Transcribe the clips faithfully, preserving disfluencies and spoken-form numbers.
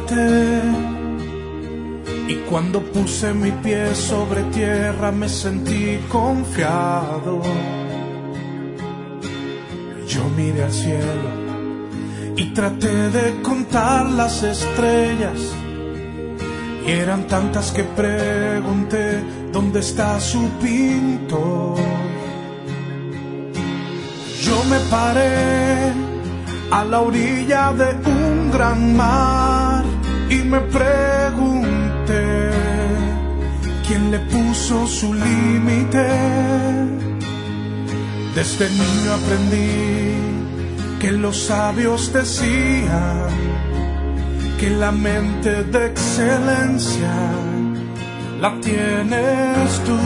levanté y cuando puse mi pie sobre tierra me sentí confiado. Yo miré al cielo y traté de contar las estrellas, y eran tantas que pregunté, ¿dónde está su pintor? Yo me paré a la orilla de un gran mar y me pregunté, ¿quién le puso su límite? Desde niño aprendí que los sabios decían que la mente de excelencia la tienes tú,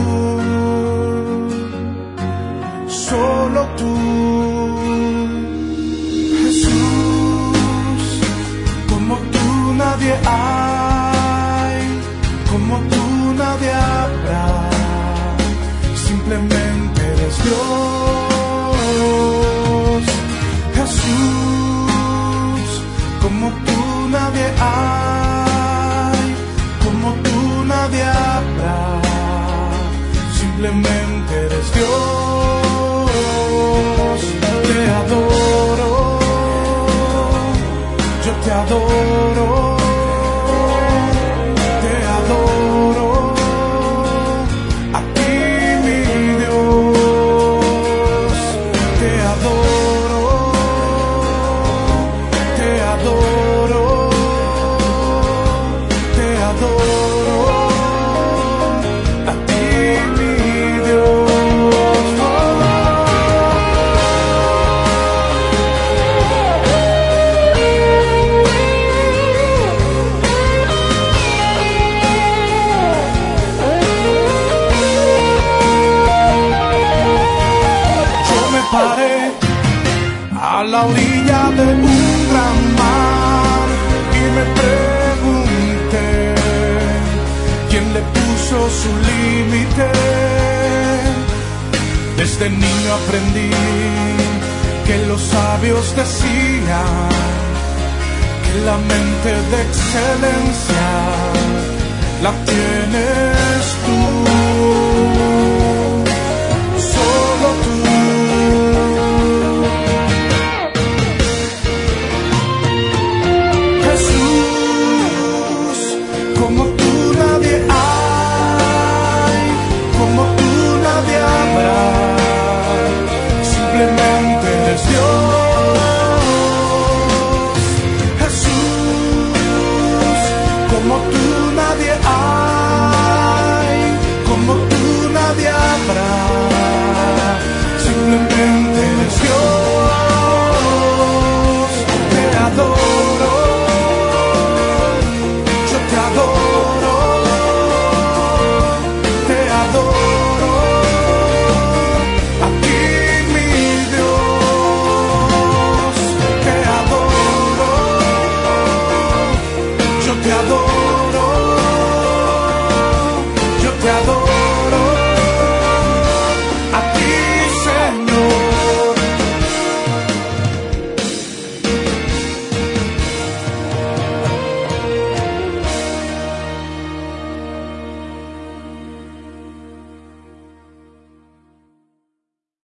solo tú. Jesús, como tú nadie hay, como tú nadie habrá, simplemente eres Dios. Jesús, como tú nadie hay, como tú nadie habrá, simplemente eres Dios. Te adoro, yo te adoro, te adoro, a ti mi Dios. Te adoro, te adoro, te adoro, a ti mi Dios. Paré a la orilla de un gran mar y me pregunté, ¿quién le puso su límite? Desde niño aprendí que los sabios decían que la mente de excelencia la tienes tú.